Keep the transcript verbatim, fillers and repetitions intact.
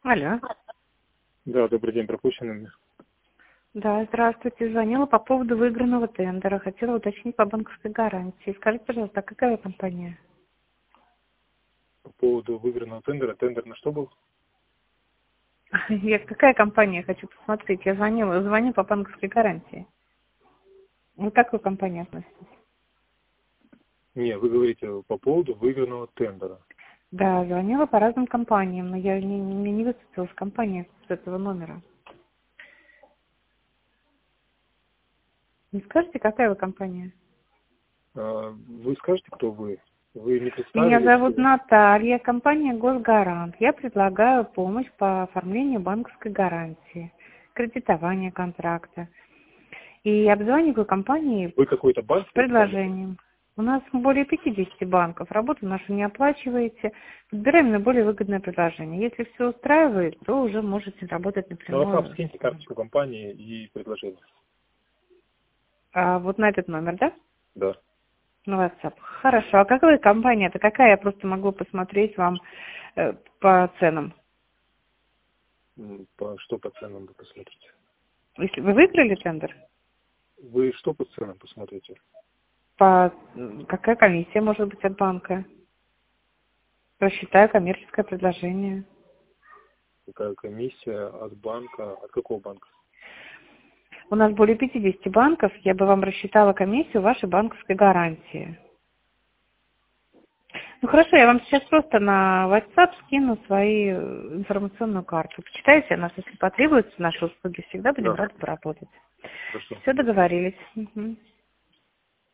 Алло. Да, добрый день, пропущенными. Да, здравствуйте. Звонила по поводу выигранного тендера. Хотела уточнить по банковской гарантии. Скажите, пожалуйста, а какая компания? По поводу выигранного тендера. Тендер на что был? Я какая компания, хочу посмотреть. Я звонила, звоню по банковской гарантии. Вы к какой компании относитесь? Не, вы говорите по поводу выигранного тендера. Да, звонила по разным компаниям, но я не, не, не высветилась компания с этого номера. Не скажете, какая вы компания? А, Вы скажете, кто вы? Вы не Меня представились? зовут Наталья, компания «Госгарант». Я предлагаю помощь по оформлению банковской гарантии, кредитование контракта. И обзваниваю компании Вы какой-то банк с представляете? предложением. У нас более пятидесяти банков, работу нашу не оплачиваете, подбираем наиболее выгодное предложение. Если все устраивает, то уже можете работать На WhatsApp напрямую. скиньте карточку компании и предложение. А вот на этот номер, да? Да. На WhatsApp. Хорошо. А какая компания? Это какая? Я просто могу посмотреть вам э, по ценам. М, По, что по ценам вы посмотрите? Если вы выиграли тендер, Вы что по ценам посмотрите? по какая комиссия может быть от банка? Рассчитаю коммерческое предложение. Какая комиссия от банка? От какого банка? У нас более пятидесяти банков. Я бы вам рассчитала комиссию вашей банковской гарантии. Ну хорошо, я вам сейчас просто на WhatsApp скину свои э, информационную карту. Почитайте нас, если потребуется, наши услуги всегда будем Да, рады поработать. хорошо. Все, договорились. Мгм.